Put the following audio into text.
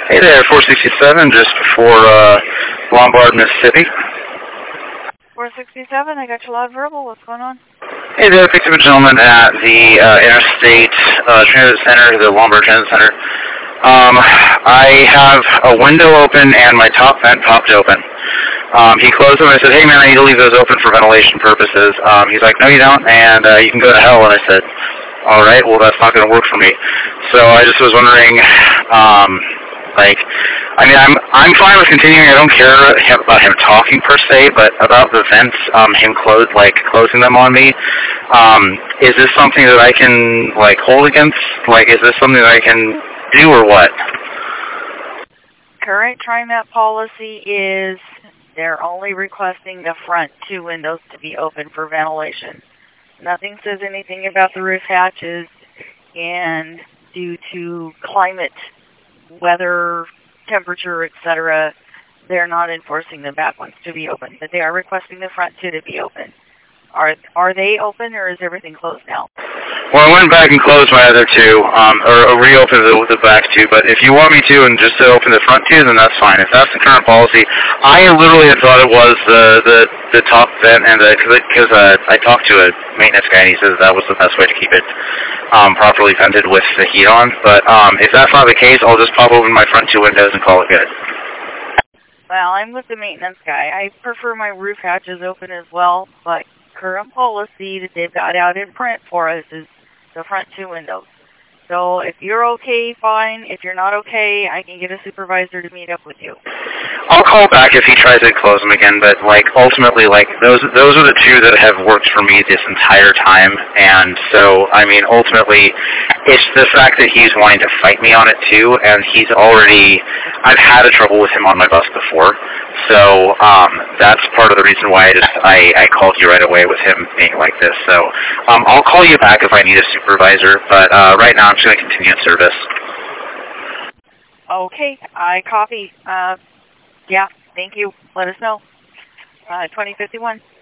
Hey there, 467, just before Lombard, Mississippi. 467, I got your loud verbal. What's going on? Hey there, picked up a gentleman at the Interstate Transit Center, the Lombard Transit Center. I have a window open and my top vent popped open. He closed them and I said, hey man, I need to leave those open for ventilation purposes. He's like, no you don't, and you can go to hell. And I said, alright, well that's not going to work for me. So I just was wondering, I'm fine with continuing. I don't care about him talking per se, but about the vents, him closing them on me. Is this something that I can hold against? Is this something that I can do or what? Current TriMet policy is they're only requesting the front two windows to be open for ventilation. Nothing says anything about the roof hatches, and due to climate, weather, temperature, etc., they're not enforcing the back ones to be open, but they are requesting the front two to be open. Are they open, or is everything closed now? Well, I went back and closed my other two, or reopened the back two, but if you want me to and just to open the front two, then that's fine. If that's the current policy, I literally had thought it was the top vent, and because I talked to a maintenance guy and he says that was the best way to keep it properly vented with the heat on. But if that's not the case, I'll just pop open my front two windows and call it good. Well, I'm with the maintenance guy. I prefer my roof hatches open as well, but current policy that they've got out in print for us is the front two windows. So if you're okay, fine. If you're not okay, I can get a supervisor to meet up with you. I'll call back if he tries to close them again, but ultimately, those are the two that have worked for me this entire time, and so ultimately, it's the fact that he's wanting to fight me on it too, and I've had a trouble with him on my bus before, so that's part of the reason why I called you right away with him being like this. So I'll call you back if I need a supervisor, but right now I'm just going to continue in service. Okay, I copy. Yeah, thank you. Let us know. 2051.